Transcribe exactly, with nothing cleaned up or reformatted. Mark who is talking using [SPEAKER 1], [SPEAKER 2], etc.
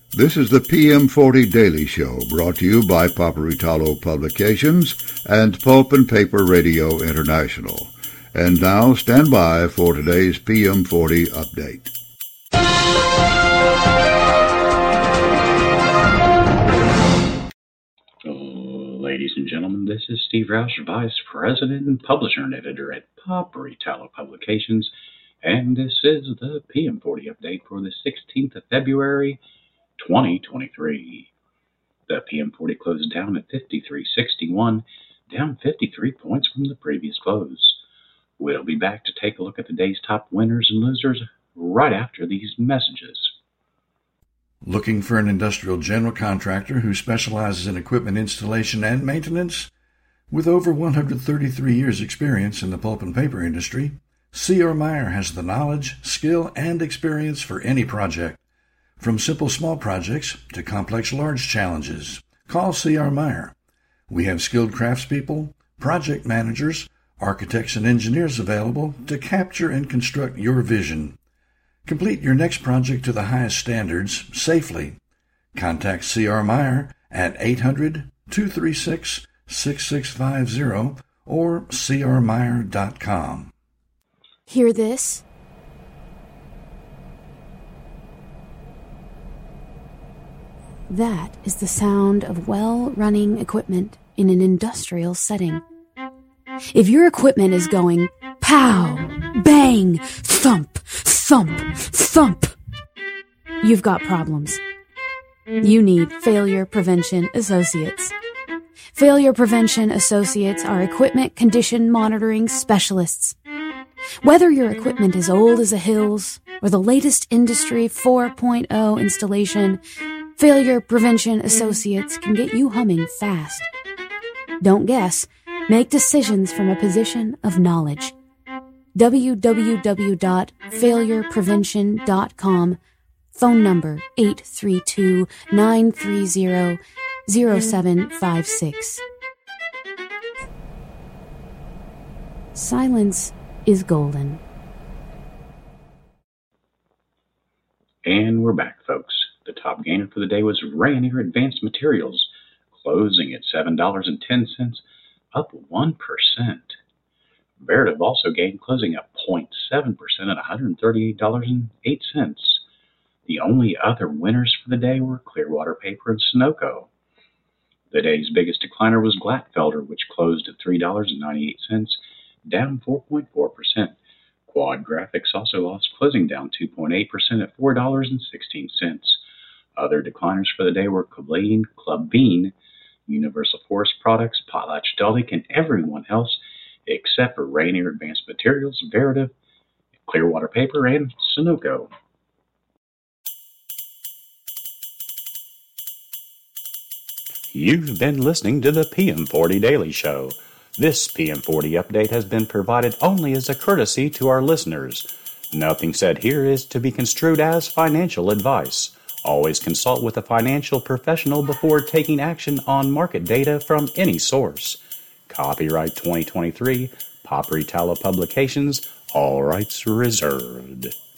[SPEAKER 1] This is the P M forty Daily Show, brought to you by Paperitalo Publications and Pulp and Paper Radio International. And now, stand by for today's P M forty update.
[SPEAKER 2] Ladies and gentlemen, this is Steve Roush, Vice President and Publisher and Editor at Paperitalo Publications, and this is the P M forty update for the sixteenth of February, twenty twenty-three. The P M forty closed down at fifty-three sixty-one, down fifty-three points from the previous close. We'll be back to take a look at the day's top winners and losers right after these messages.
[SPEAKER 3] Looking for an industrial general contractor who specializes in equipment installation and maintenance? With over one hundred thirty-three years experience in the pulp and paper industry, C R. Meyer has the knowledge, skill, and experience for any project. From simple small projects to complex large challenges, call C R. Meyer. We have skilled craftspeople, project managers, architects, and engineers available to capture and construct your vision. Complete your next project to the highest standards safely. Contact C R. Meyer at eight hundred, two three six, six six five zero or c r meyer dot com.
[SPEAKER 4] Hear this? That is the sound of well-running equipment in an industrial setting. If your equipment is going pow, bang, thump, thump, thump, you've got problems. You need Failure Prevention Associates. Failure Prevention Associates are equipment condition monitoring specialists. Whether your equipment is old as the hills or the latest Industry four point oh installation, Failure Prevention Associates can get you humming fast. Don't guess. Make decisions from a position of knowledge. w w w dot failure prevention dot com. Phone number eight three two, nine three zero, zero seven five six. Silence is golden.
[SPEAKER 2] And we're back, folks. The top gainer for the day was Rayonier Advanced Materials, closing at seven dollars and ten cents, up one percent. Veritiv also gained, closing at zero point seven percent at one hundred thirty-eight dollars and eight cents. The only other winners for the day were Clearwater Paper and Sunoco. The day's biggest decliner was Glatfelter, which closed at three dollars and ninety-eight cents, down four point four percent. Quad Graphics also lost, closing down two point eight percent at four dollars and sixteen cents. Other decliners for the day were Klabin, Klabin, Universal Forest Products, PotlatchDeltic, and everyone else except for Rayonier Advanced Materials, Veritiv, Clearwater Paper, and Sunoco. You've been listening to the P M forty Daily Show. This P M forty update has been provided only as a courtesy to our listeners. Nothing said here is to be construed as financial advice. Always consult with a financial professional before taking action on market data from any source. Copyright twenty twenty-three, Paperitalo Publications, all rights reserved.